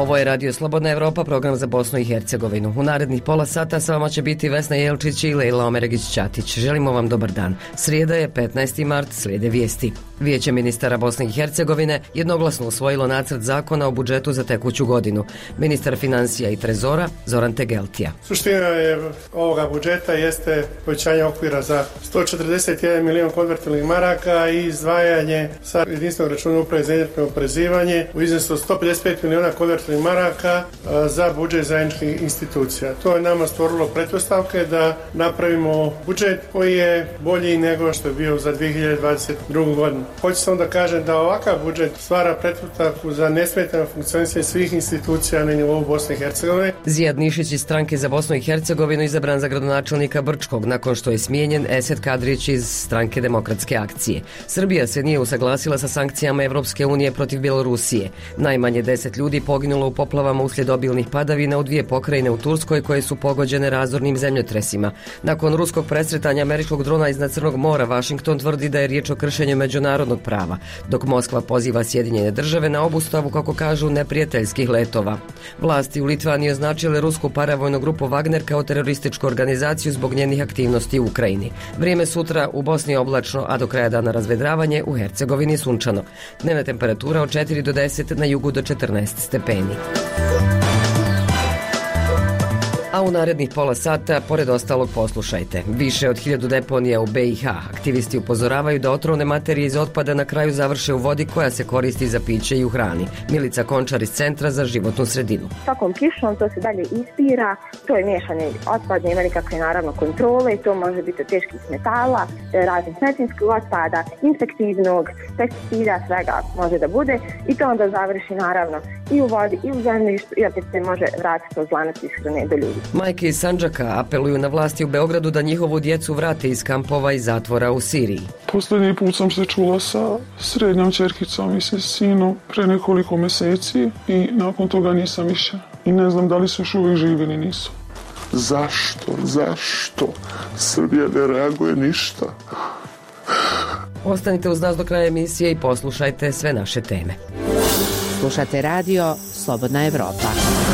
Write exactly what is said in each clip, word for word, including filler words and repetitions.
Ovo je Radio Slobodna Evropa, program za Bosnu i Hercegovinu. U narednih pola sata s vama će biti Vesna Jelčić i Lejla Omeregić-Ćatić. Želimo vam dobar dan. Srijeda je petnaesti mart, slijede vijesti. Vijeće ministara Bosne i Hercegovine jednoglasno usvojilo nacrt zakona o budžetu za tekuću godinu. Ministar financija i trezora Zoran Tegeltija. Suština je ovoga budžeta jeste povećanje okvira za sto četrdeset jedan milion konvertibilnih maraka i izdvajanje sa jedinstvenog računa uprave za indirektno oporezivanje u iznosu od sto pedeset pet miliona konvertibilnih maraka za budžet zajedničkih institucija. To je nama stvorilo pretpostavke da napravimo budžet koji je bolji nego što je bio za dvije hiljade dvadeset drugu godinu. Hoću samo da kažem da ovakav budžet stvara pretpostavku za nesmetano funkcionisanje svih institucija na nivou Bosne i Hercegovine. Zijad Nišić iz stranke za Bosnu i Hercegovinu izabran za gradonačelnika Brčkog nakon što je smijenjen Esed Kadrić iz stranke Demokratske akcije. Srbija se nije usaglasila sa sankcijama Evropske unije protiv Bjelorusije. Najmanje deset ljudi poginulo u poplavama uslijed obilnih padavina u dvije pokrajine u Turskoj koje su pogođene razornim zemljotresima. Nakon ruskog presretanja američkog drona iznad Crnog mora, Washington tvrdi da je riječ o kršenju međunarodnog prava, dok Moskva poziva Sjedinjene države na obustavu, kako kažu, neprijateljskih letova. Vlasti u Litvaniji označile rusku paravojnu grupu Wagner kao terorističku organizaciju zbog njenih aktivnosti u Ukrajini. Vrijeme sutra u Bosni oblačno, a do kraja dana razvedravanje, u Hercegovini sunčano. Dnevna temperatura od četiri do deset, na jugu do četrnaest stepeni. A u narednih pola sata, pored ostalog, poslušajte. Više od hiljadu deponija u B i H. Aktivisti upozoravaju da otrovne materije iz otpada na kraju završe u vodi koja se koristi za piće i u hrani. Milica Končar iz Centra za životnu sredinu. Svakom kišom to se dalje ispira, to je miješanje otpada, ima nekakve naravno kontrole, to može biti od teških metala, raznih medicinskog otpada, infektivnog, pesticida, svega može da bude i to onda završi naravno i u vodi i u zemljištu i opet se može vratiti od lanac ishrane do ljudi. Majke iz Sandžaka apeluju na vlasti u Beogradu da njihovu djecu vrate iz kampova i zatvora u Siriji. Posljednji put sam se čula sa srednjom ćerkicom i sa sinom pre nekoliko mjeseci i nakon toga nisam više. I ne znam da li su još uvijek živi ili nisu. Zašto? Zašto? Srbija ne reaguje ništa. Ostanite uz nas do kraja emisije i poslušajte sve naše teme. Slušate radio Slobodna Evropa.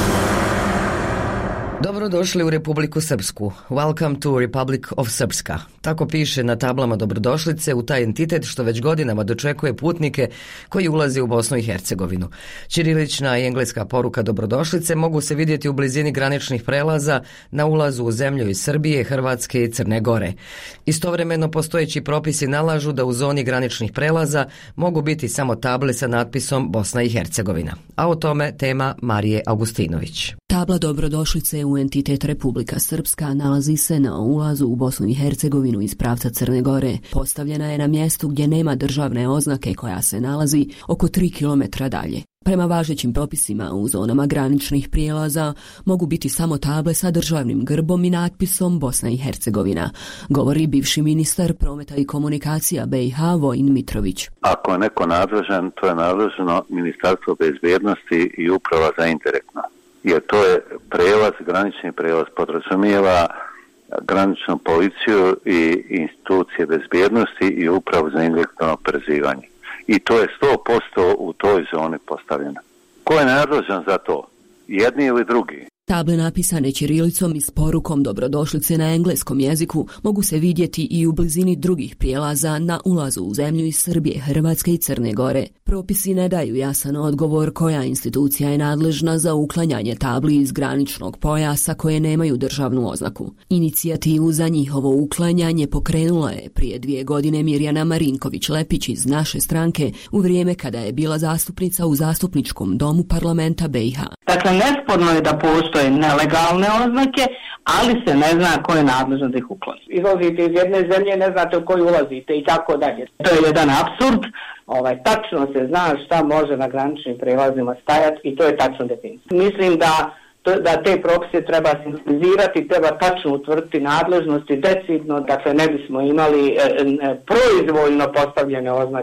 Dobrodošli u Republiku Srpsku. Welcome to Republic of Srpska. Tako piše na tablama dobrodošlice u taj entitet što već godinama dočekuje putnike koji ulaze u Bosnu i Hercegovinu. Ćirilična i engleska poruka dobrodošlice mogu se vidjeti u blizini graničnih prelaza na ulazu u zemlju iz Srbije, Hrvatske i Crne Gore. Istovremeno postojeći propisi nalažu da u zoni graničnih prelaza mogu biti samo table sa natpisom Bosna i Hercegovina. A o tome tema Marije Augustinović. Tabla dobrodošlice u entitet Republika Srpska nalazi se na ulazu u Bosnu i Hercegovinu iz pravca Crne Gore. Postavljena je na mjestu gdje nema državne oznake koja se nalazi oko tri kilometra dalje. Prema važećim propisima u zonama graničnih prijelaza mogu biti samo table sa državnim grbom i natpisom Bosna i Hercegovina, govori bivši ministar prometa i komunikacija B i H Vojin Mitrović. Ako je neko nadležan, to je nadležno Ministarstvo bezbjednosti i Uprava za indirektno. Jer to je prelaz, granični prelaz podrazumijeva graničnu policiju i institucije bezbjednosti i Upravu za indirektno oporezivanje. I to je sto posto u toj zoni postavljeno. Ko je nadležan za to? Jedni ili drugi? Table napisane ćirilicom i s porukom dobrodošlice na engleskom jeziku mogu se vidjeti i u blizini drugih prijelaza na ulazu u zemlju iz Srbije, Hrvatske i Crne Gore. Propisi ne daju jasan odgovor koja institucija je nadležna za uklanjanje tabli iz graničnog pojasa koje nemaju državnu oznaku. Inicijativu za njihovo uklanjanje pokrenula je prije dvije godine Mirjana Marinković-Lepić iz naše stranke u vrijeme kada je bila zastupnica u zastupničkom domu parlamenta B i H. Dakle, nesporno je da postoje nelegalne oznake, ali se ne zna ko je nadležan da ih ukloni. Izlazite iz jedne zemlje, ne znate u koju ulazite i tako dalje. To je jedan apsurd. Ovaj, tačno se zna šta može na graničnim prelazima stajati i to je tačno definicija. Mislim da, da te propise treba sintetizirati, treba tačno utvrditi nadležnosti decidno, dakle ne bismo imali e, e, proizvoljno postavljene oznake.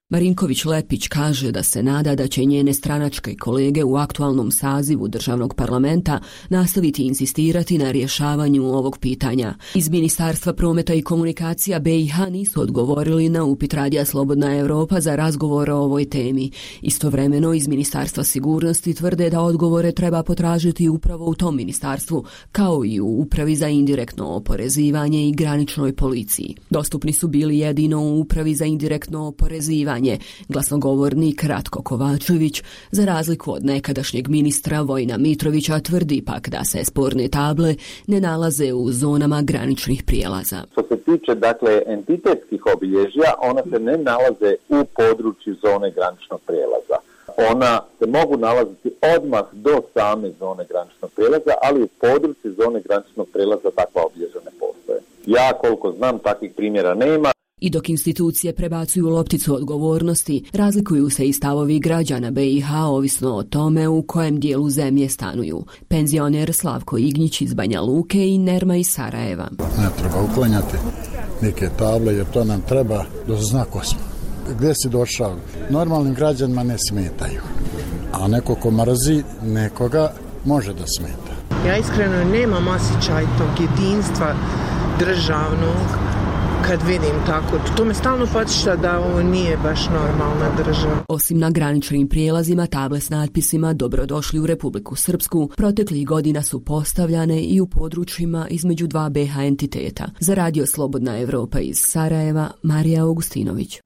Marinković Lepić kaže da se nada da će njene stranačke kolege u aktualnom sazivu državnog parlamenta nastaviti insistirati na rješavanju ovog pitanja. Iz Ministarstva prometa i komunikacija B i H nisu odgovorili na upit Radija Slobodna Evropa za razgovor o ovoj temi. Istovremeno iz Ministarstva sigurnosti tvrde da odgovore treba potražiti upravo u tom ministarstvu, kao i u Upravi za indirektno oporezivanje i graničnoj policiji. Dostupni su bili jedino u Upravi za indirektno oporezivanje. Glasnogovornik Ratko Kovačević, za razliku od nekadašnjeg ministra Vojina Mitrovića, tvrdi pak da se sporne table ne nalaze u zonama graničnih prijelaza. Što se tiče dakle entitetskih obilježja, ona se ne nalaze u području zone graničnog prijelaza. Ona se mogu nalaziti odmah do same zone graničnog prijelaza, ali u području zone graničnog prijelaza takva obilježja ne postoje. Ja koliko znam takvih primjera nema. I dok institucije prebacuju lopticu odgovornosti, razlikuju se i stavovi građana B i H ovisno o tome u kojem dijelu zemlje stanuju. Penzioner Slavko Ignjić iz Banja Luke i Nerma iz Sarajeva. Ne treba uklanjati neke table jer to nam treba da zna ko smo. Gdje si došao? Normalnim građanima ne smetaju, a neko ko mrzi nekoga može da smeta. Ja iskreno nemam osjećaj tog jedinstva državnog. Kad vidim tako, to me stalno podsjeća da ovo nije baš normalna država. Osim na graničnim prijelazima, table s natpisima Dobrodošli u Republiku Srpsku proteklih godina su postavljane i u područjima između dva B H entiteta. Za Radio Slobodna Evropa iz Sarajeva, Marija Augustinović.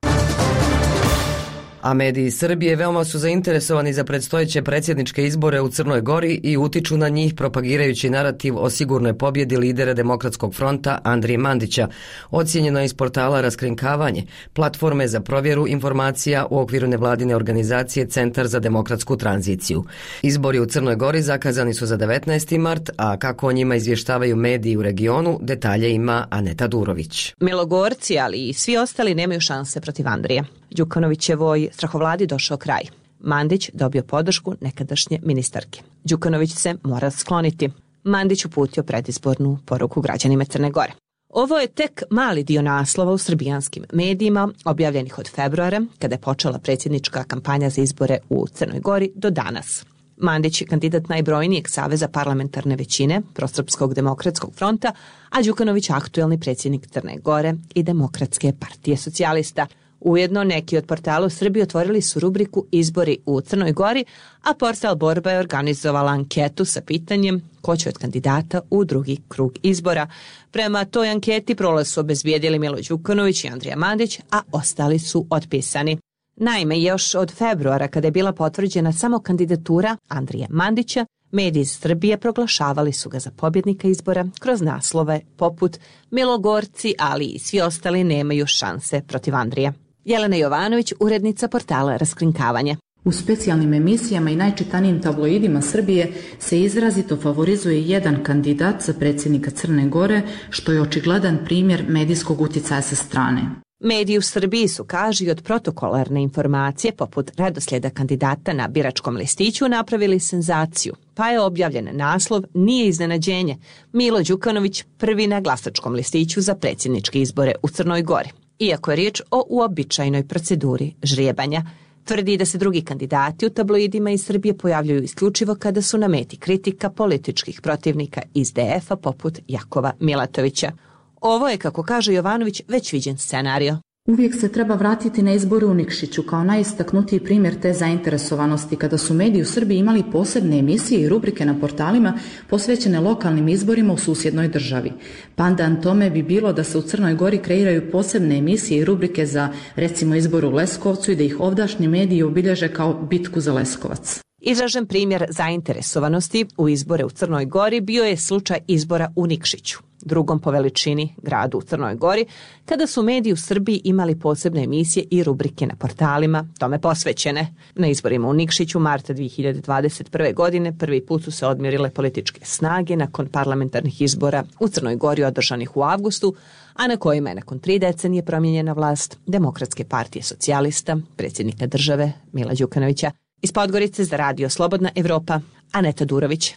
A mediji Srbije veoma su zainteresovani za predstojeće predsjedničke izbore u Crnoj Gori i utiču na njih propagirajući narativ o sigurnoj pobjedi lidera Demokratskog fronta Andrije Mandića, ocijenjeno iz portala Raskrinkavanje, platforme za provjeru informacija u okviru nevladine organizacije Centar za demokratsku tranziciju. Izbori u Crnoj Gori zakazani su za devetnaesti mart, a kako o njima izvještavaju mediji u regionu, detalje ima Aneta Durović. Milogorci, ali i svi ostali nemaju šanse protiv Andrije. Đukanovićevoj strahovladi došao kraj. Mandić dobio podršku nekadašnje ministarke. Đukanović se mora skloniti. Mandić uputio predizbornu poruku građanima Crne Gore. Ovo je tek mali dio naslova u srbijanskim medijima, objavljenih od februara, kada je počela predsjednička kampanja za izbore u Crnoj Gori, do danas. Mandić je kandidat najbrojnijeg saveza parlamentarne većine, Prosrpskog demokratskog fronta, a Đukanović aktuelni predsjednik Crne Gore i Demokratske partije socijalista. Ujedno, neki od portala u Srbiji otvorili su rubriku Izbori u Crnoj Gori, a portal Borba je organizovala anketu sa pitanjem ko će od kandidata u drugi krug izbora. Prema toj anketi prolaz su obezbijedili Milo Đukanović i Andrija Mandić, a ostali su otpisani. Naime, još od februara, kada je bila potvrđena samo kandidatura Andrije Mandića, mediji iz Srbije proglašavali su ga za pobjednika izbora kroz naslove poput Milogorci, ali i svi ostali nemaju šanse protiv Andrije. Jelena Jovanović, urednica portala Raskrinkavanje. U specijalnim emisijama i najčitanijim tabloidima Srbije se izrazito favorizuje jedan kandidat za predsjednika Crne Gore, što je očigledan primjer medijskog utjecaja sa strane. Mediji u Srbiji su, kaži, od protokolarne informacije poput redoslijeda kandidata na biračkom listiću napravili senzaciju, pa je objavljen naslov Nije iznenađenje, Milo Đukanović prvi na glasačkom listiću za predsjedničke izbore u Crnoj Gori. Iako je riječ o uobičajenoj proceduri žrijebanja, tvrdi da se drugi kandidati u tabloidima iz Srbije pojavljuju isključivo kada su na meti kritika političkih protivnika iz D F-a poput Jakova Milatovića. Ovo je, kako kaže Jovanović, već viđen scenario. Uvijek se treba vratiti na izbore u Nikšiću kao najistaknutiji primjer te zainteresovanosti kada su mediji u Srbiji imali posebne emisije i rubrike na portalima posvećene lokalnim izborima u susjednoj državi. Pandan tome bi bilo da se u Crnoj Gori kreiraju posebne emisije i rubrike za, recimo, izbor u Leskovcu i da ih ovdašnji mediji obilježe kao bitku za Leskovac. Izražen primjer zainteresovanosti u izbore u Crnoj Gori bio je slučaj izbora u Nikšiću, drugom po veličini gradu u Crnoj Gori, kada su mediji u Srbiji imali posebne emisije i rubrike na portalima tome posvećene. Na izborima u Nikšiću marta dvije hiljade dvadeset prve. godine prvi put su se odmjerile političke snage nakon parlamentarnih izbora u Crnoj Gori održanih u avgustu, a na kojima je nakon tri decenije promijenjena vlast Demokratske partije socijalista, predsjednika države Mila Đukanovića. Iz Podgorice za Radio Slobodna Evropa, Aneta Durović.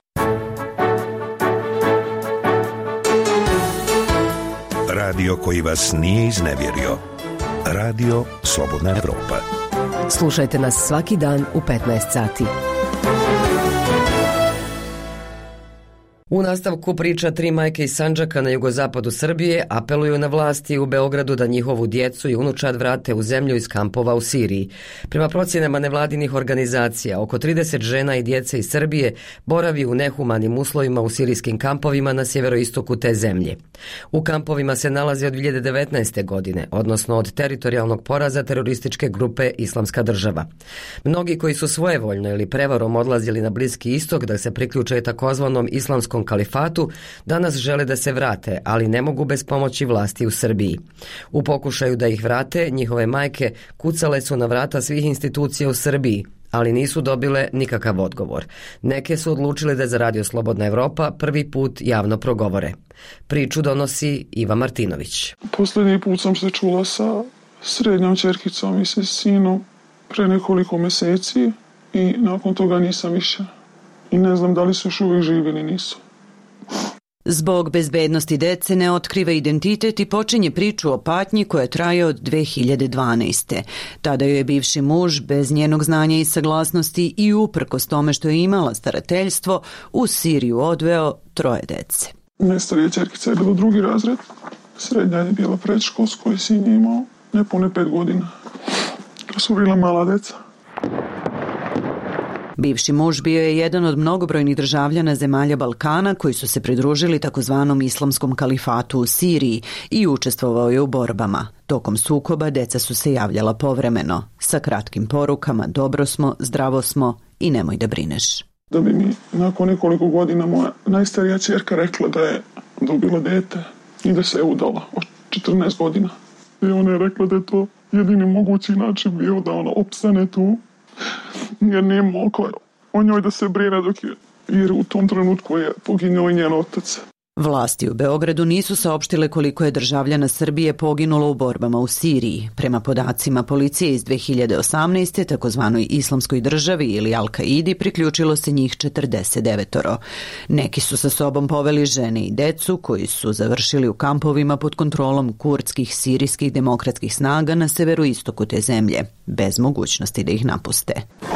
Radio koji vas nije iznevjerio, Radio Slobodna Evropa. Slušajte nas svaki dan u petnaest sati. U nastavku priča tri majke iz Sandžaka na jugozapadu Srbije apeluju na vlasti u Beogradu da njihovu djecu i unučad vrate u zemlju iz kampova u Siriji. Prema procjenama nevladinih organizacija, oko trideset žena i djece iz Srbije boravi u nehumanim uslovima u sirijskim kampovima na sjeveroistoku te zemlje. U kampovima se nalazi od dvije hiljade devetnaeste. godine, odnosno od teritorijalnog poraza terorističke grupe Islamska država. Mnogi koji su svojevoljno ili prevarom odlazili na Bliski istok da se priključe takozvanom islamskom kalifatu, danas žele da se vrate, ali ne mogu bez pomoći vlasti u Srbiji. U pokušaju da ih vrate, njihove majke kucale su na vrata svih institucija u Srbiji, ali nisu dobile nikakav odgovor. Neke su odlučile da za Radio Slobodna Evropa prvi put javno progovore. Priču donosi Iva Martinović. Posljednji put sam se čula sa srednjom ćerkicom i sa sinom pre nekoliko mjeseci i nakon toga nisam više. I ne znam da li su još uvijek živi ili nisu. Zbog bezbednosti dece ne otkriva identitet i počinje priču o patnji koja traje od dve hiljade dvanaeste. Tada joj je bivši muž bez njenog znanja i saglasnosti i uprkos tome što je imala starateljstvo u Siriju odveo troje dece. Najstarija ćerkica je bila drugi razred, srednja je bila predškolsko i sin je imao nepune pet godina. To su bila mala deca. Bivši muž bio je jedan od mnogobrojnih državljana zemalja Balkana koji su se pridružili takozvanom islamskom kalifatu u Siriji i učestvovao je u borbama. Tokom sukoba deca su se javljala povremeno, sa kratkim porukama dobro smo, zdravo smo i nemoj da brineš. Da bi mi nakon nekoliko godina moja najstarija ćerka rekla da je dobila dete i da se je udala od četrnaest godina. I ona je rekla da je to jedini mogući način bio da ona opstane tu, jer nije mogla o njoj da se brine dok je, jer u tom trenutku je poginuo i njen otac. Vlasti u Beogradu nisu saopštile koliko je državljana Srbije poginulo u borbama u Siriji. Prema podacima policije iz dve hiljade osamnaeste. takozvanoj Islamskoj državi ili Al-Kaidi priključilo se njih četrdeset devet. Neki su sa sobom poveli žene i decu koji su završili u kampovima pod kontrolom kurdskih sirijskih demokratskih snaga na severoistoku te zemlje, bez mogućnosti da ih napuste.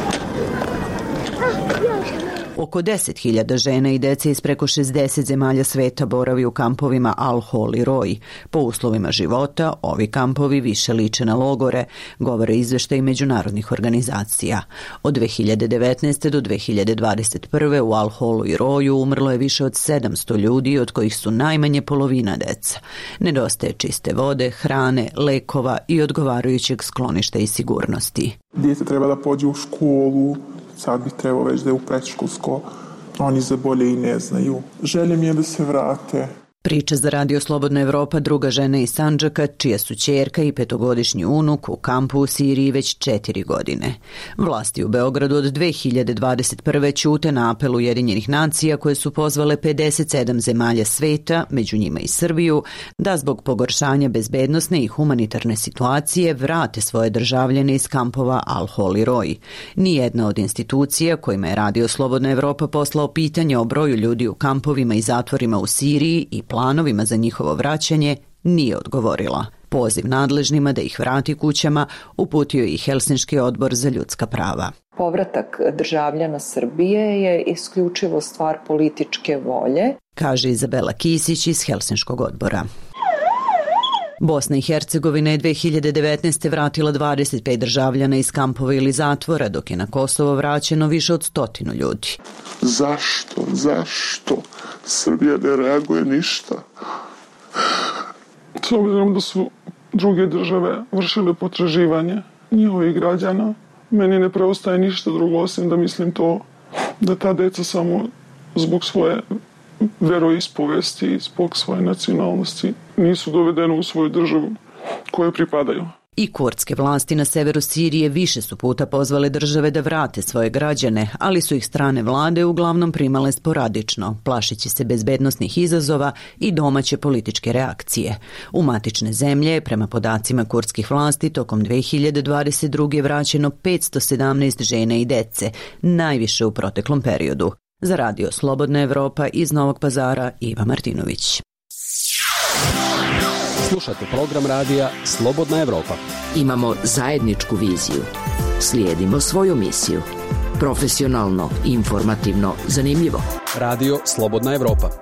Oko deset hiljada žena i dece iz preko šezdeset zemalja sveta boravi u kampovima Al-Hol i Roj. Po uslovima života, ovi kampovi više liče na logore, govore izveštaji međunarodnih organizacija. Od dve hiljade devetnaeste. do dve hiljade dvadeset prve. u Al-Holu i Roju umrlo je više od sedamsto ljudi, od kojih su najmanje polovina deca. Nedostaje čiste vode, hrane, lekova i odgovarajućeg skloništa i sigurnosti. Dijete treba da pođe u školu, sad bi trebao već da je u predškolsko, oni za bolje i ne znaju. Želja mi je da se vrate. Priča za Radio Slobodna Evropa druga žena iz Sandžaka, čija su ćerka i petogodišnji unuk u kampu u Siriji već četiri godine. Vlasti u Beogradu od dve hiljade dvadeset prve. ćute na apel Ujedinjenih nacija koje su pozvale pedeset sedam zemalja sveta, među njima i Srbiju, da zbog pogoršanja bezbednosne i humanitarne situacije vrate svoje državljane iz kampova Al-Hol i Roj. Nijedna od institucija kojima je Radio Slobodna Evropa poslao pitanje o broju ljudi u kampovima i zatvorima u Siriji i planovima za njihovo vraćanje nije odgovorila. Poziv nadležnima da ih vrati kućama uputio i Helsinški odbor za ljudska prava. Povratak državljana Srbije je isključivo stvar političke volje, kaže Izabela Kisić iz Helsinškog odbora. Bosna i Hercegovina je dve hiljade devetnaeste. vratila dvadeset pet državljana iz kampova ili zatvora, dok je na Kosovo vraćeno više od stotinu ljudi. Zašto? Zašto? Srbija ne reaguje ništa. S obzirom da su druge države vršile potraživanje njihovih građana, meni ne preostaje ništa drugo osim da mislim to da ta deca samo zbog svoje veroispovesti i zbog svoje nacionalnosti nisu dovedene u svoju državu kojoj pripadaju. I kurdske vlasti na severu Sirije više su puta pozvale države da vrate svoje građane, ali su ih strane vlade uglavnom primale sporadično, plašeći se bezbednosnih izazova i domaće političke reakcije. U matične zemlje, prema podacima kurdskih vlasti, tokom dve hiljade dvadeset druge. vraćeno petsto sedamnaest žena i dece, najviše u proteklom periodu. Za Radio Slobodna Evropa iz Novog Pazara, Iva Martinović. Slušate program radija Slobodna Evropa. Imamo zajedničku viziju. Slijedimo svoju misiju. Profesionalno, informativno, zanimljivo. Radio Slobodna Evropa.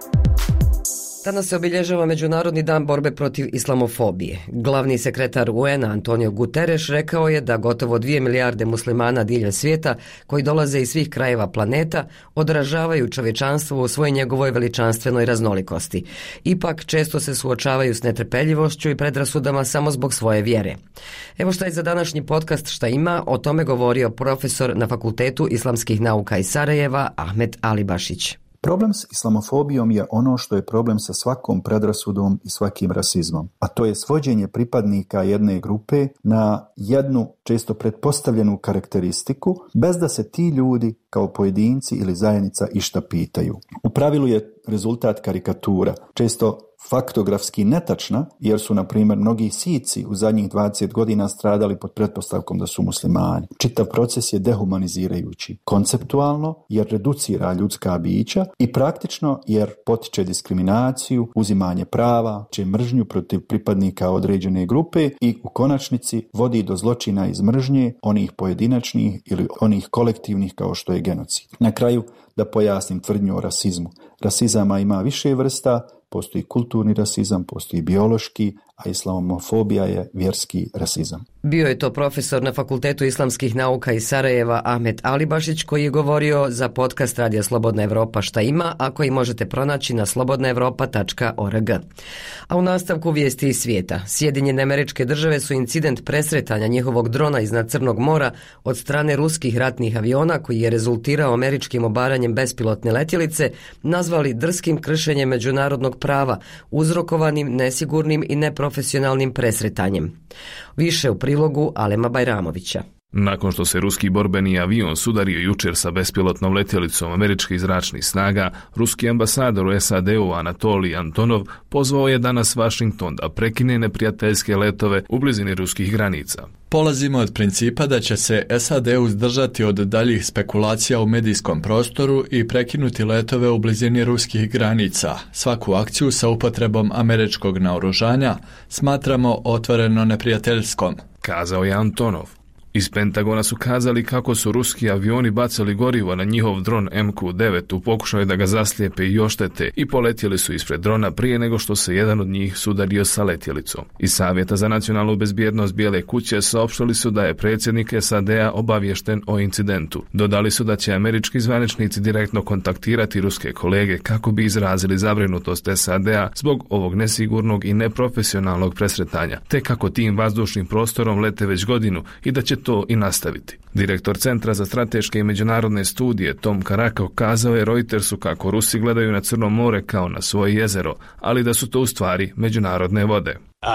Danas se obilježava Međunarodni dan borbe protiv islamofobije. Glavni sekretar U N-a Antonio Guterres rekao je da gotovo dvije milijarde muslimana diljem svijeta, koji dolaze iz svih krajeva planeta, odražavaju čovječanstvo u svojoj njegovoj veličanstvenoj raznolikosti. Ipak često se suočavaju s netrpeljivošću i predrasudama samo zbog svoje vjere. Evo šta je za današnji podcast Šta ima, o tome govorio profesor na Fakultetu islamskih nauka iz Sarajeva Ahmet Alibašić. Problem s islamofobijom je ono što je problem sa svakom predrasudom i svakim rasizmom, a to je svođenje pripadnika jedne grupe na jednu često pretpostavljenu karakteristiku, bez da se ti ljudi kao pojedinci ili zajednica išta pitaju. U pravilu je rezultat karikatura, često faktografski netačna, jer su, na primjer, mnogi Sici u zadnjih dvadeset godina stradali pod pretpostavkom da su muslimani. Čitav proces je dehumanizirajući, konceptualno jer reducira ljudska bića i praktično jer potiče diskriminaciju, uzimanje prava, če mržnju protiv pripadnika određene grupe i u konačnici vodi do zločina iz mržnje, onih pojedinačnih ili onih kolektivnih kao što je genocid. Na kraju da pojasnim tvrdnju o rasizmu. Rasizama ima više vrsta, postoji kulturni rasizam, postoji biološki, a islamofobija je vjerski rasizam. Bio je to profesor na Fakultetu islamskih nauka iz Sarajeva Ahmet Alibašić, koji je govorio za podcast Radija Slobodna Evropa Šta ima, a koji možete pronaći na slobodna evropa tačka org. A u nastavku vijesti iz svijeta. Sjedinjene Američke Države su incident presretanja njihovog drona iznad Crnog mora od strane ruskih ratnih aviona, koji je rezultirao američkim obaranjem bespilotne letjelice, nazvali drskim kršenjem međunarodnog prava, uzrokovanim nesigurnim i neprofesionalnim presretanjem. Više u prilogu Alema Bajramovića. Nakon što se ruski borbeni avion sudario jučer sa bespilotnom letjelicom američkih zračnih snaga, ruski ambasador u S A D-u Anatolij Antonov pozvao je danas Washington da prekine neprijateljske letove u blizini ruskih granica. Polazimo od principa da će se S A D uzdržati od daljih spekulacija u medijskom prostoru i prekinuti letove u blizini ruskih granica. Svaku akciju sa upotrebom američkog naoružanja smatramo otvoreno neprijateljskom, kazao je Antonov. Iz Pentagona su kazali kako su ruski avioni bacali gorivo na njihov dron M Q devet u pokušaju da ga zaslijepe i oštete i poletjeli su ispred drona prije nego što se jedan od njih sudario sa letjelicom. Iz Savjeta za nacionalnu bezbjednost Bijele kuće saopštili su da je predsjednik S A D-a obaviješten o incidentu. Dodali su da će američki zvaničnici direktno kontaktirati ruske kolege kako bi izrazili zabrinutost S A D-a zbog ovog nesigurnog i neprofesionalnog presretanja, te kako tim vazdušnim prostorom lete već godinu i da će to i nastaviti. Direktor Centra za strateške i međunarodne studije Tom Karakov kazao je Reutersu kako Rusi gledaju na Crno more kao na svoje jezero, ali da su to u stvari međunarodne vode.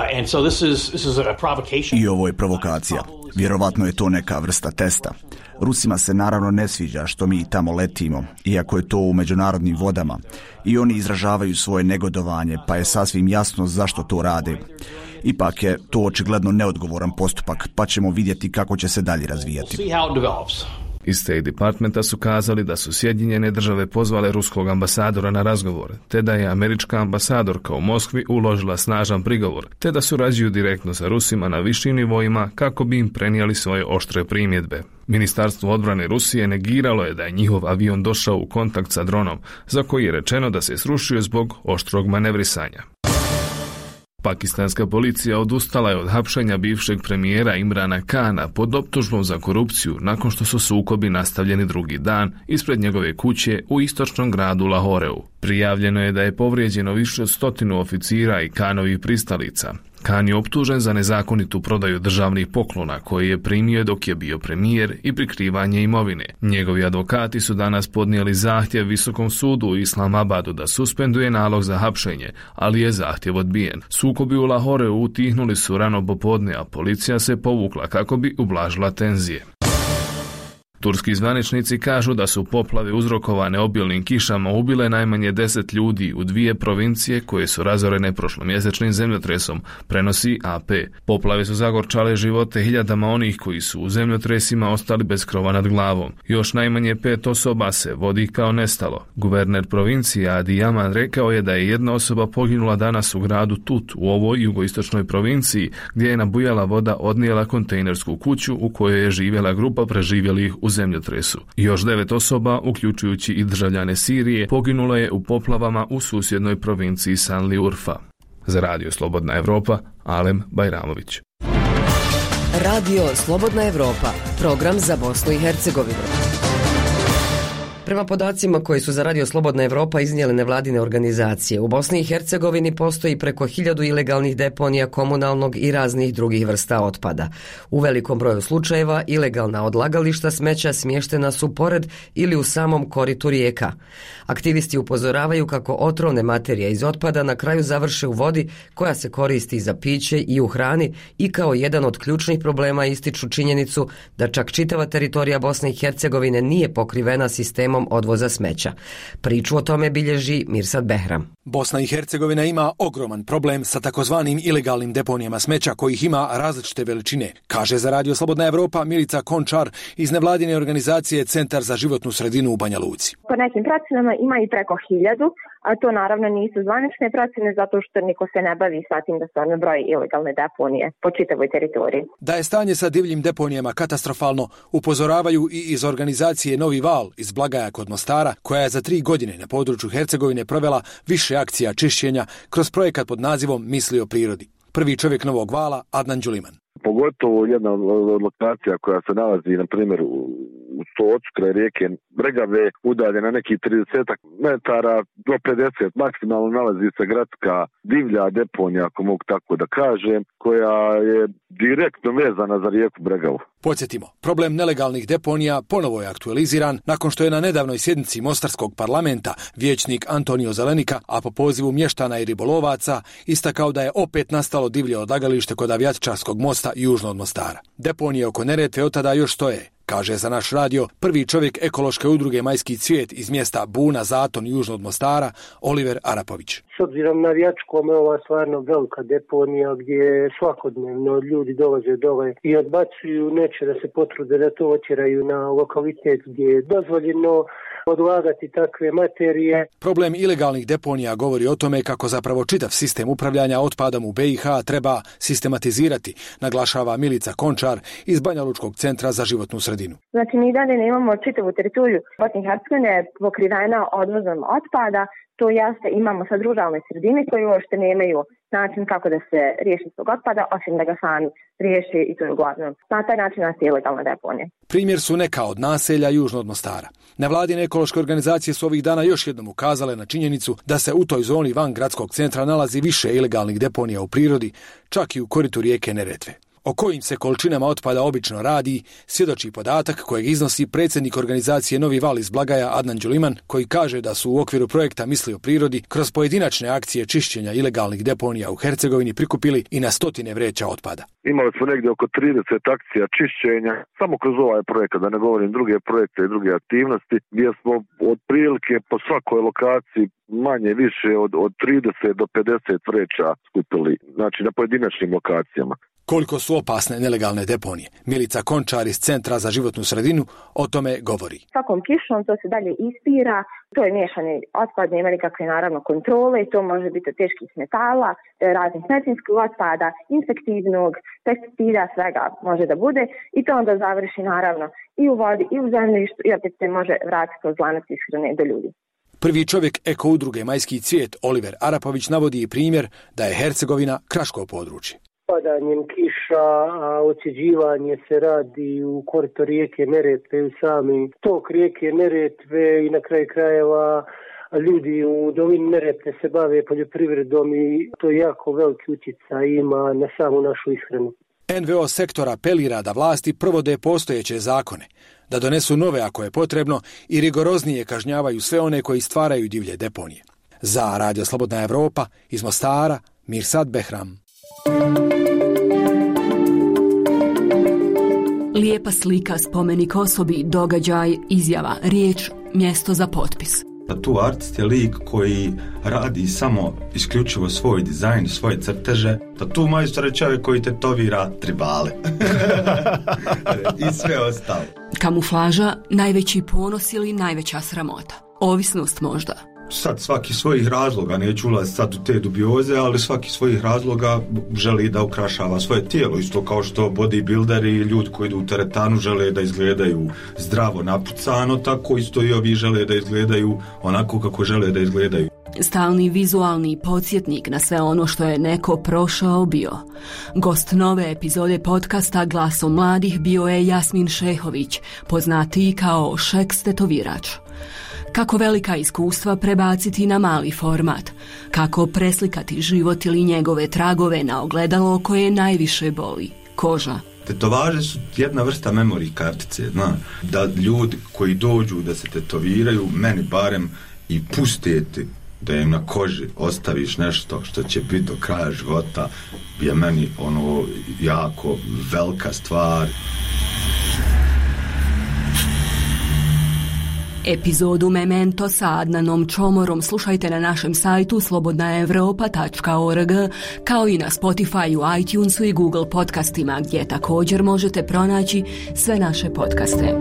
I ovo je provokacija. Vjerovatno je to neka vrsta testa. Rusima se naravno ne sviđa što mi tamo letimo, iako je to u međunarodnim vodama. I oni izražavaju svoje negodovanje, pa je sasvim jasno zašto to rade. Ipak je to očigledno neodgovoran postupak, pa ćemo vidjeti kako će se dalje razvijati. Iz State Departmenta su kazali da su Sjedinjene Države pozvale ruskog ambasadora na razgovor, te da je američka ambasadorka u Moskvi uložila snažan prigovor, te da surađuju direktno sa Rusima na višim nivoima kako bi im prenijeli svoje oštre primjedbe. Ministarstvo odbrane Rusije negiralo je da je njihov avion došao u kontakt sa dronom, za koji je rečeno da se srušio zbog oštrog manevrisanja. Pakistanska policija odustala je od hapšenja bivšeg premijera Imrana Kana pod optužbom za korupciju nakon što su sukobi nastavljeni drugi dan ispred njegove kuće u istočnom gradu Lahoreu. Prijavljeno je da je povrijeđeno više od stotinu oficira i Kanovih pristalica. Khan je optužen za nezakonitu prodaju državnih poklona koje je primio dok je bio premijer i prikrivanje imovine. Njegovi advokati su danas podnijeli zahtjev Visokom sudu u Islamabadu da suspenduje nalog za hapšenje, ali je zahtjev odbijen. Sukobi u Lahoreu utihnuli su rano popodne, a policija se povukla kako bi ublažila tenzije. Turski zvaničnici kažu da su poplave uzrokovane obilnim kišama ubile najmanje deset ljudi u dvije provincije koje su razorene prošlomjesečnim zemljotresom, prenosi A P. Poplave su zagorčale živote hiljadama onih koji su u zemljotresima ostali bez krova nad glavom. Još najmanje pet osoba se vodi kao nestalo. Guverner provincije Adi Yaman rekao je da je jedna osoba poginula danas u gradu Tut u ovoj jugoistočnoj provinciji gdje je nabujala voda odnijela kontejnersku kuću u kojoj je živjela grupa preživjelih u zemljotresu. Još devet osoba, uključujući i državljane Sirije, poginulo je u poplavama u susjednoj provinciji Sanli Urfa. Za Radio Slobodna Evropa, Alem Bajramović. Radio Slobodna Evropa, program za Bosnu i Hercegovinu. Prema podacima koji su za Radio Slobodna Evropa iznijele nevladine organizacije, u Bosni i Hercegovini postoji preko hiljadu ilegalnih deponija komunalnog i raznih drugih vrsta otpada. U velikom broju slučajeva ilegalna odlagališta smeća smještena su pored ili u samom koritu rijeka. Aktivisti upozoravaju kako otrovne materije iz otpada na kraju završe u vodi koja se koristi za piće i u hrani i kao jedan od ključnih problema ističu činjenicu da čak čitava teritorija Bosne i Hercegovine nije pokrivena sistemom odvoza smeća. Priču o tome bilježi Mirsad Behram. Bosna i Hercegovina ima ogroman problem sa takozvanim ilegalnim deponijama smeća kojih ima različite veličine, kaže za Radio Slobodna Evropa Milica Končar iz nevladine organizacije Centar za životnu sredinu u Banja Luci. Po nekim procenama ima i preko hiljadu, a to naravno nisu zvanične procjene zato što niko se ne bavi sa tim da stvarno broji ilegalne deponije po čitavoj teritoriji. Da je stanje sa divljim deponijama katastrofalno, upozoravaju i iz organizacije Novi val iz Blagaja kod Mostara, koja je za tri godine na području Hercegovine provela više akcija čišćenja kroz projekat pod nazivom Misli o prirodi. Prvi čovjek Novog vala, Adnan Đuliman. Pogotovo jedna od lokacija koja se nalazi, na primjer, u Stocu kraj rijeke Bregave, udaljena nekih trideset metara do pedeset, maksimalno nalazi se gradska divlja deponija, ako mogu tako da kažem, koja je direktno vezana za rijeku Bregavu. Podsjetimo, problem nelegalnih deponija ponovo je aktualiziran nakon što je na nedavnoj sjednici Mostarskog parlamenta vijećnik Antonio Zelenika, a po pozivu mještana i ribolovaca, istakao da je opet nastalo divlje odlagalište kod Avijatičarskog mosta južno od Mostara. Deponije oko Neretve od tada još stoje, kaže za naš radio prvi čovjek ekološke udruge Majski cvijet iz mjesta Buna Zaton južno od Mostara, Oliver Arapović. S obzirom na Vijačkom je ova stvarno velika deponija gdje svakodnevno ljudi dolaze dole i odbacuju, neće da se potrude da to otjeraju na lokalitet gdje je dozvoljeno odlagati takve materije. Problem ilegalnih deponija govori o tome kako zapravo čitav sistem upravljanja otpadom u B i H treba sistematizirati, naglašava Milica Končar iz Banjalučkog centra za životnu sredinu. Znači mi dalje ne imamo čitavu teritoriju Bosne i Hercegovine pokrivena odvozom otpada, to jeste imamo sad ruralne sredine koje uopšte nemaju način kako da se riješi tog otpada, osim da ga sami riješi i to je uglavnom. Na taj način nastaje ilegalna deponija. Primjer su neka od naselja južno od Mostara. Nevladine ekološke organizacije su ovih dana još jednom ukazale na činjenicu da se u toj zoni van gradskog centra nalazi više ilegalnih deponija u prirodi, čak i u koritu rijeke Neretve. O kojim se količinama otpada obično radi, svjedoči podatak kojeg iznosi predsjednik organizacije Novi val iz Blagaja Adnan Đuliman, koji kaže da su u okviru projekta Misli o prirodi kroz pojedinačne akcije čišćenja ilegalnih deponija u Hercegovini prikupili i na stotine vreća otpada. Imali smo negdje oko trideset akcija čišćenja, samo kroz ovaj projekat, da ne govorim druge projekte i druge aktivnosti, gdje smo otprilike po svakoj lokaciji manje više od, od trideset do pedeset vreća skupili, znači na pojedinačnim lokacijama. Koliko su opasne nelegalne deponije? Milica Končar iz Centra za životnu sredinu o tome govori. Svakom kišom to se dalje ispira, to je miješani otpad, nema nikakve naravno kontrole, to može biti od teških metala, raznih medicinskog otpada, infektivnog, pesticida, svega može da bude i to onda završi naravno i u vodi i u zemljištu i opet se može vratiti kroz lanac ishrane do ljudi. Prvi čovjek eko udruge Majski cvijet Oliver Arapović navodi i primjer da je Hercegovina kraško područje. Padanjem kiša, a ocjeđivanje se radi u korito rijeke Neretve, u sami tok rijeke Neretve i na kraju krajeva ljudi u dolini Neretve se bave poljoprivredom i to jako veliki utjecaj ima na samu našu ishranu. N V O sektor apelira da vlasti provode postojeće zakone, da donesu nove ako je potrebno i rigoroznije kažnjavaju sve one koji stvaraju divlje deponije. Za Radio Slobodna Evropa iz Mostara, Mirsad Behram. Lijep lijepa slika, spomenik osobi, događaj, izjava, riječ, mjesto za potpis. Tu artist je lik koji radi samo isključivo svoj dizajn, svoje crteže. Da tu majstor je čovjek koji tetovira tribale. I sve ostalo. Kamuflaža, najveći ponos ili najveća sramota? Ovisnost možda? Sad svaki svojih razloga, neću ulaziti sad u te dubioze, ali svaki svojih razloga želi da ukrašava svoje tijelo, isto kao što bodybuilderi i ljudi koji idu u teretanu žele da izgledaju zdravo napucano, tako isto i ovi žele da izgledaju onako kako žele da izgledaju. Stalni vizualni podsjetnik na sve ono što je neko prošao bio. Gost nove epizode podcasta Glasom mladih bio je Jasmin Šehović, poznatiji kao Šeks tetovirač. Kako velika iskustva prebaciti na mali format, kako preslikati život ili njegove tragove na ogledalo koje najviše boli, koža. Tetovaže su jedna vrsta memory kartice, zna, da ljudi koji dođu da se tetoviraju, meni barem i pustiti da im na koži ostaviš nešto što će biti do kraja života, je meni ono jako velika stvar. Epizodu Memento sa Adnanom Čomorom slušajte na našem sajtu slobodna evropa tačka org, kao i na Spotify, iTunesu i Google podcastima, gdje također možete pronaći sve naše podcaste.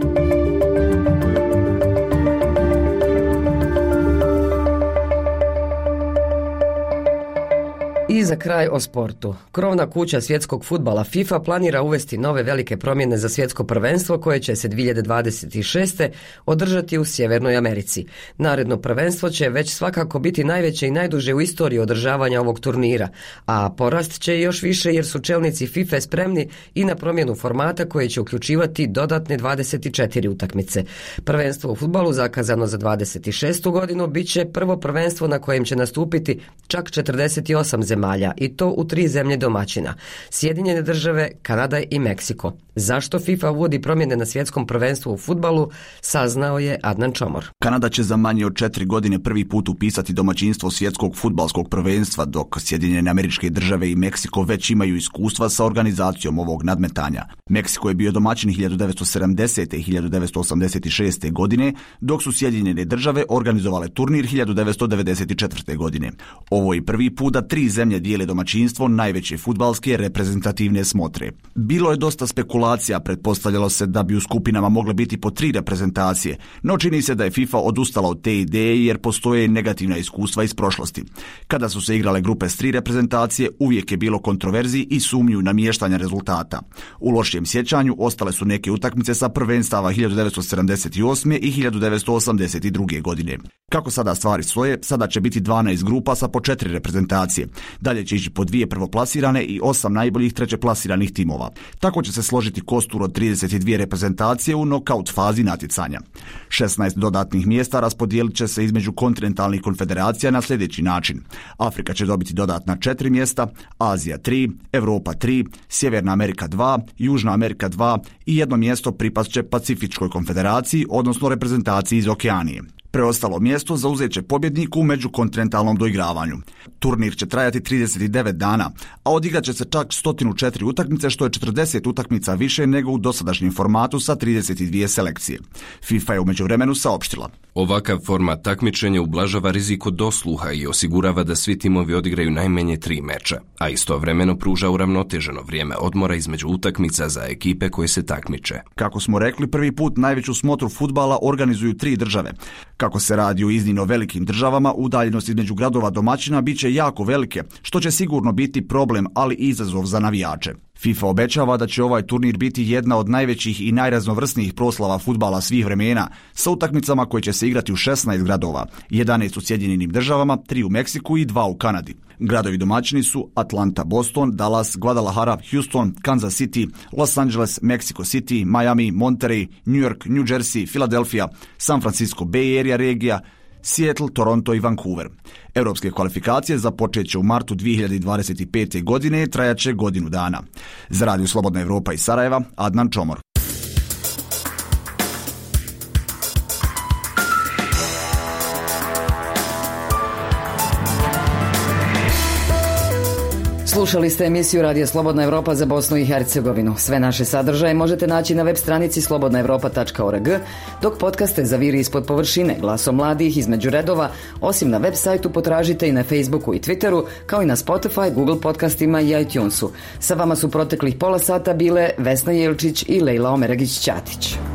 I za kraj o sportu. Krovna kuća svjetskog fudbala FIFA planira uvesti nove velike promjene za svjetsko prvenstvo koje će se dvije hiljade dvadeset šeste. održati u Sjevernoj Americi. Naredno prvenstvo će već svakako biti najveće i najduže u istoriji održavanja ovog turnira, a porast će još više jer su čelnici FIFA spremni i na promjenu formata koje će uključivati dodatne dvadeset četiri utakmice. Prvenstvo u fudbalu zakazano za dvadeset šestu godinu bit će prvo prvenstvo na kojem će nastupiti čak četrdeset osam zemalja i to u tri zemlje domaćina: Sjedinjene države, Kanada i Meksiko. Zašto FIFA uvodi promjene na svjetskom prvenstvu u fudbalu, saznao je Adnan Čomor. Kanada će za manje od četiri godine prvi put upisati domaćinstvo svjetskog fudbalskog prvenstva, dok Sjedinjene Američke Države i Meksiko već imaju iskustva sa organizacijom ovog nadmetanja. Meksiko je bio domaćin hiljadu devetsto sedamdesete. i hiljadu devetsto osamdeset šeste. godine, dok su Sjedinjene Države organizovale turnir hiljadu devetsto devedeset četvrte. godine. Ovo je prvi put da tri zemlje dijele domaćinstvo najveće fudbalske reprezentativne smotre. Bilo je dosta spekulacija, pretpostavljalo se da bi u skupinama mogle biti po tri reprezentacije, no čini se da je FIFA odustala od te ideje jer postoje negativna iskustva iz prošlosti. Kada su se igrale grupe s tri reprezentacije, uvijek je bilo kontroverziji i sumnju na mještanje rezultata. U lošijem sjećanju ostale su neke utakmice sa prvenstava hiljadu devetsto sedamdeset osme. i hiljadu devetsto osamdeset druge. godine. Kako sada stvari stoje, sada će biti dvanaest grupa sa po četiri reprezentacije. Dalje će ići po dvije prvoplasirane i osam najboljih trećeplasiranih timova. Tako će se složiti kostur od trideset dvije reprezentacije u nokaut fazi natjecanja. šesnaest dodatnih mjesta raspodijelit će se između kontinentalnih konfederacija na sljedeći način. Afrika će dobiti dodatna četiri mjesta, Azija tri, Europa tri, Sjeverna Amerika dva, Južna Amerika dva i jedno mjesto pripast će Pacifičkoj konfederaciji, odnosno reprezentaciji iz Okeanije. Preostalo mjesto zauzet će pobjednik u međukontinentalnom doigravanju. Turnir će trajati trideset devet dana, a odigrat će se čak sto četiri utakmice, što je četrdeset utakmica više nego u dosadašnjem formatu sa trideset dvije selekcije. FIFA je u međuvremenu saopštila: ovakav format takmičenja ublažava rizik od dosluha i osigurava da svi timovi odigraju najmanje tri meča, a istovremeno pruža uravnoteženo vrijeme odmora između utakmica za ekipe koje se takmiče. Kako smo rekli, prvi put najveću smotru fudbala organizuju tri države. Kako se radi o iznimno velikim državama, udaljenost između gradova domaćina bit će jako velike, što će sigurno biti problem, ali i izazov za navijače. FIFA obećava da će ovaj turnir biti jedna od najvećih i najraznovrsnijih proslava fudbala svih vremena, sa utakmicama koje će se igrati u šesnaest gradova, jedanaest u Sjedinjenim državama, tri u Meksiku i dva u Kanadi. Gradovi domaćini su Atlanta, Boston, Dallas, Guadalajara, Houston, Kansas City, Los Angeles, Mexico City, Miami, Monterey, New York, New Jersey, Philadelphia, San Francisco Bay Area regija, Seattle, Toronto i Vancouver. Europske kvalifikacije započet će u martu dvije hiljade dvadeset pete. godine i trajat će godinu dana. Za Radio Slobodna Evropa iz Sarajeva, Adnan Čomor. Slušali ste emisiju Radija Slobodna Evropa za Bosnu i Hercegovinu. Sve naše sadržaje možete naći na web stranici slobodna evropa tačka org, dok podcaste za Viri ispod površine, Glasom mladih, Između redova, osim na web sajtu potražite i na Facebooku i Twitteru, kao i na Spotify, Google podcastima i iTunesu. Sa vama su proteklih pola sata bile Vesna Jelčić i Lejla Omeragić-Ćatić.